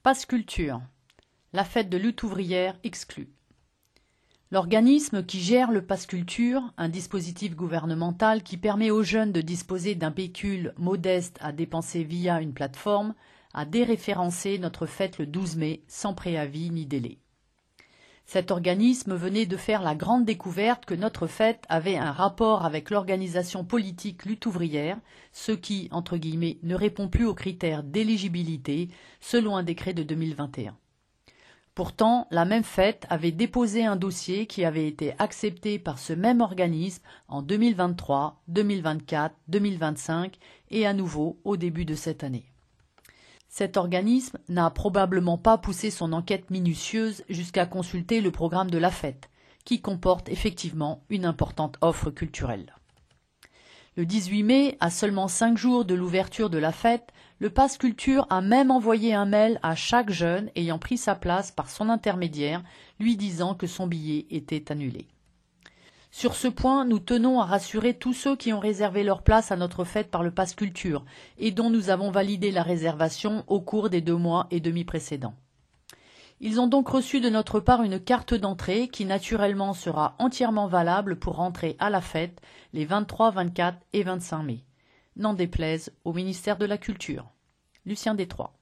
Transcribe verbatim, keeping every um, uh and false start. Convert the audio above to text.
Pass Culture. La fête de lutte ouvrière exclue. L'organisme qui gère le Pass Culture, un dispositif gouvernemental qui permet aux jeunes de disposer d'un pécule modeste à dépenser via une plateforme, a déréférencé notre fête le douze mai sans préavis ni délai. Cet organisme venait de faire la grande découverte que notre fête avait un rapport avec l'organisation politique lutte ouvrière, ce qui, entre guillemets, ne répond plus aux critères d'éligibilité selon un décret de deux mille vingt et un. Pourtant, la même fête avait déposé un dossier qui avait été accepté par ce même organisme en deux mille vingt-trois, deux mille vingt-quatre, deux mille vingt-cinq et à nouveau au début de cette année. Cet organisme n'a probablement pas poussé son enquête minutieuse jusqu'à consulter le programme de la fête, qui comporte effectivement une importante offre culturelle. Le dix-huit mai, à seulement cinq jours de l'ouverture de la fête, le Pass Culture a même envoyé un mail à chaque jeune ayant pris sa place par son intermédiaire, lui disant que son billet était annulé. Sur ce point, nous tenons à rassurer tous ceux qui ont réservé leur place à notre fête par le Pass Culture et dont nous avons validé la réservation au cours des deux mois et demi précédents. Ils ont donc reçu de notre part une carte d'entrée qui naturellement sera entièrement valable pour rentrer à la fête les vingt-trois, vingt-quatre et vingt-cinq mai. N'en déplaise au ministère de la Culture. Lucien Détroit.